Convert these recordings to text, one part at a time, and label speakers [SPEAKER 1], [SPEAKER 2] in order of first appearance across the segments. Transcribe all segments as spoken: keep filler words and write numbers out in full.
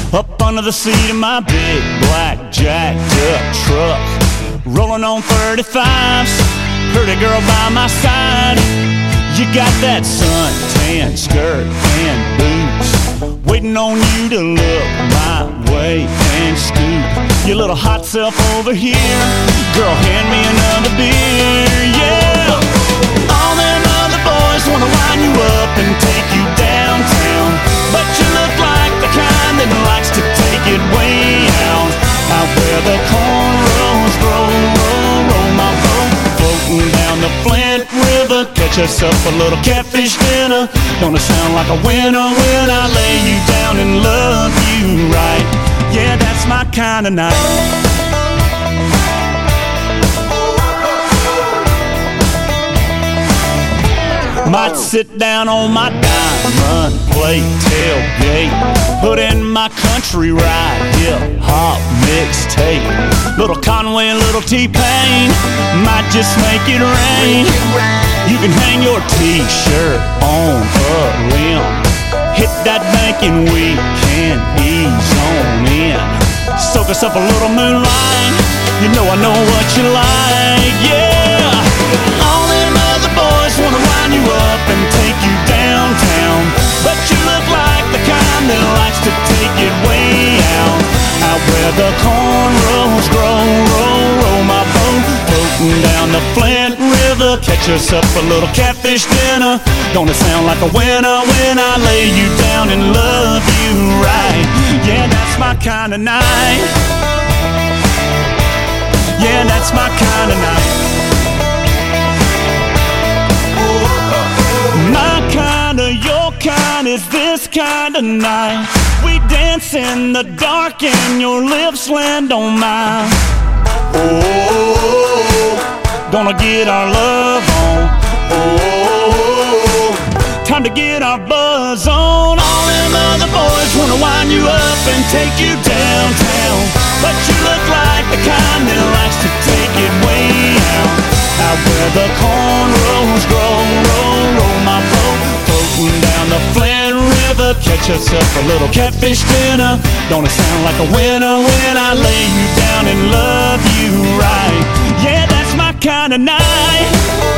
[SPEAKER 1] Up under the seat of my big black jacked up truck, rolling on thirty-fives, pretty girl by my side. You got that suntan skirt and boots, waiting on you to look my way and scoop your little hot self over here. Girl, hand me another beer, yeah. All them other boys wanna line you up and take you downtown, but you look like the kind that likes to take it way out, out where the cornrows grow, roll, roll my boat, floating down the Flint River. Catch us up a little catfish dinner. Gonna sound like a winner when I lay you down and love you right. Yeah, that's my kind of night. Might sit down on my diamond plate tailgate, put in my country ride, hip-hop mixtape. Little Conway and little T-Pain might just make it rain. You can hang your t-shirt on a limb, hit that bank and we can ease on in. Soak us up a little moonlight, you know I know what you like, yeah. All them other boys wanna line you up and take you downtown, but you look like the kind that likes to take it way out, out where the cornrows grow, roll, roll my boat, floating down the Flint River. Catch us up a little catfish dinner. Gonna sound like a winner when I lay you down and love you right. Yeah, that's my kind of night. Yeah, that's my kind of night. My kind of, your kind is this kind of night. We dance in the dark and your lips land on mine. Oh, gonna get our love on. Oh, time to get our buzz on. All them other boys wanna wind you up and take you downtown, but you look like the kind that likes to take it way out, out where the cornrows grow, roll, roll my boat, floating down the Flint River. Catch us up a little catfish dinner. Gonna sound like a winner when I lay you down and love you right. Yeah, that's my kind of night.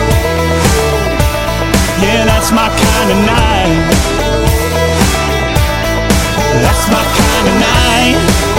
[SPEAKER 1] Yeah, that's my kind of night. That's my kind of night.